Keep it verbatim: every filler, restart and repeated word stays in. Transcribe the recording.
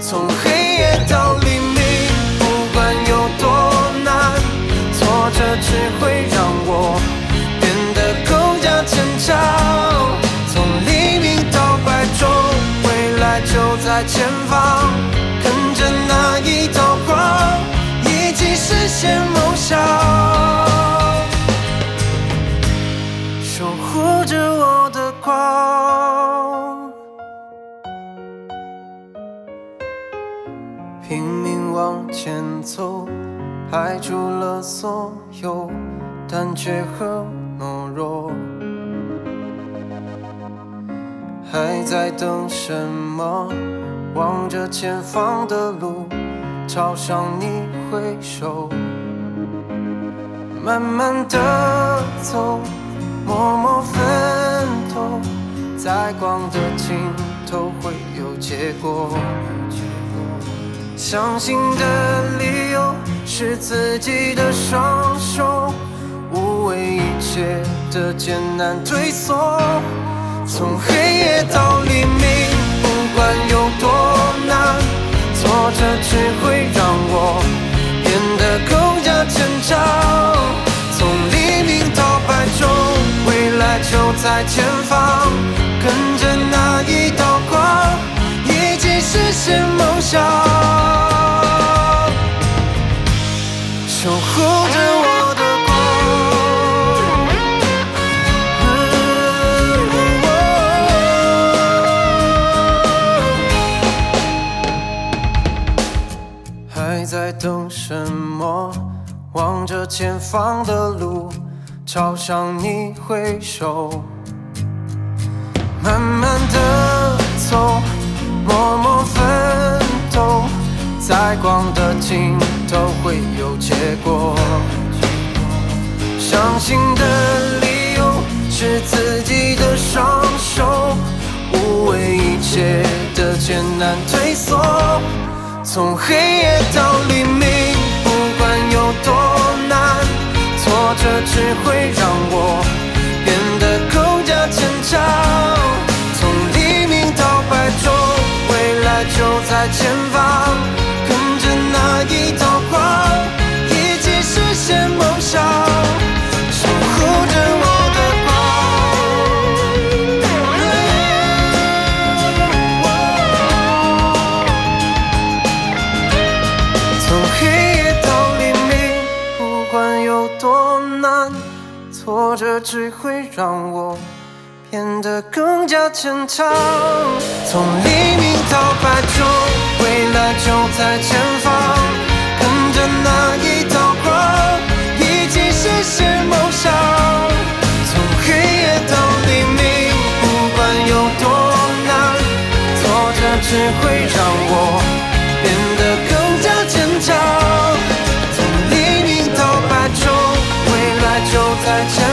从黑夜到黎明，不管有多难，挫折只会让我变得更加坚强。从黎明到白昼，未来就在前方，跟着那一道光，一起实现梦想，守护着我的光。拼命往前走，排除了所有胆怯和懦弱。还在等什么？望着前方的路，朝向你挥手。慢慢的走，默默奋斗，在光的尽头会有结果。相信的理由是自己的双手，无畏一切的艰难退缩。从黑夜到黎明，不管有多难，挫折只会让我变得更加坚强。从黎明到白昼，未来就在前方，跟着那一道光，一起实现梦想，守护着我的还在等什么？望着前方的路，朝向你挥手。慢慢的走，默默奋斗，在光的尽头会有结果。相信的理由是自己的双手，无畏一切的艰难退缩。从黑夜到黎明，不管有多难，挫折只会让我变得更加坚强。从黎明到白昼，未来就在前方，跟着那一道光，一起实现梦想，守护着我的挫折只会让我变得更加坚强。从黎明到白昼，未来就在前方，跟着那一道光，一起实现梦想。从黑夜到黎明，不管有多难，挫折只会让我变得更加坚强。从黎明到白昼，未来就在前方。